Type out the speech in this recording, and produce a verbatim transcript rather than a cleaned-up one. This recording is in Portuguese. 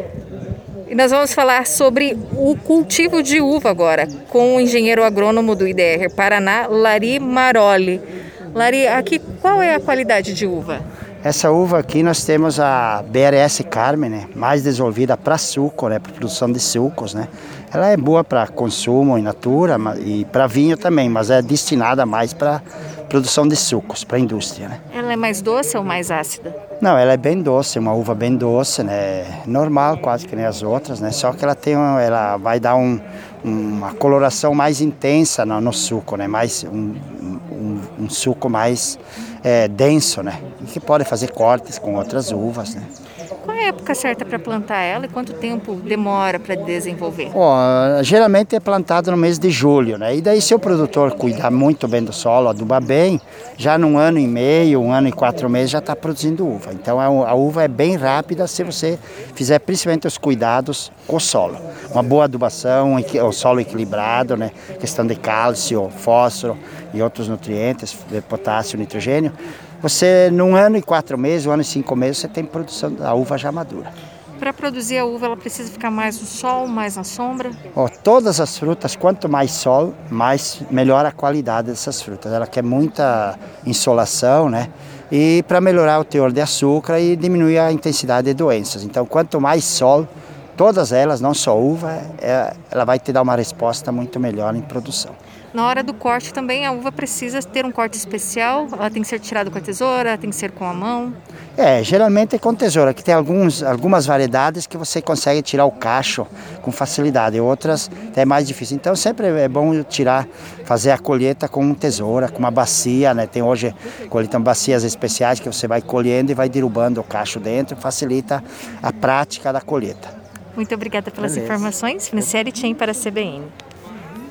E nós vamos falar sobre o cultivo de uva agora, com o engenheiro agrônomo do I D R Paraná, Lari Maroli. Lari, aqui qual é a qualidade de uva? Essa uva aqui nós temos a B R S Carmen, né? Mais desenvolvida para suco, né? Para produção de sucos, né? Ela é boa para consumo in natura e para vinho também, mas é destinada mais para produção de sucos, para a indústria, né? Ela é mais doce ou mais ácida? Não, ela é bem doce, uma uva bem doce, né? Normal, quase que nem as outras, né? Só que ela tem, ela vai dar um, uma coloração mais intensa no, no suco, né? Mais um, um, um suco mais é, denso, né? E que pode fazer cortes com outras uvas, né? Qual é a época certa para plantar ela e quanto tempo demora para desenvolver? Bom, geralmente é plantado no mês de julho, né? E daí se o produtor cuidar muito bem do solo, adubar bem, já num ano e meio, um ano e quatro meses já está produzindo uva. Então a, a uva é bem rápida se você fizer principalmente os cuidados com o solo. Uma boa adubação, o solo equilibrado, né? Questão de cálcio, fósforo e outros nutrientes, potássio, nitrogênio. Você, num ano e quatro meses, um ano e cinco meses, você tem produção da uva já madura. Para produzir a uva, ela precisa ficar mais no sol, mais na sombra? Oh, todas as frutas, quanto mais sol, mais melhora a qualidade dessas frutas. Ela quer muita insolação, né? E para melhorar o teor de açúcar e diminuir a intensidade de doenças. Então, quanto mais sol, todas elas, não só uva, é, ela vai te dar uma resposta muito melhor em produção. Na hora do corte também a uva precisa ter um corte especial, ela tem que ser tirada com a tesoura, tem que ser com a mão? É, geralmente é com tesoura, que tem alguns, algumas variedades que você consegue tirar o cacho com facilidade, outras é mais difícil. Então sempre é bom tirar, fazer a colheita com tesoura, com uma bacia, né? Tem hoje colhetam bacias especiais que você vai colhendo e vai derrubando o cacho dentro, facilita a prática da colheita. Muito obrigada pelas Beleza. informações. Franciele Tchen para a C B N.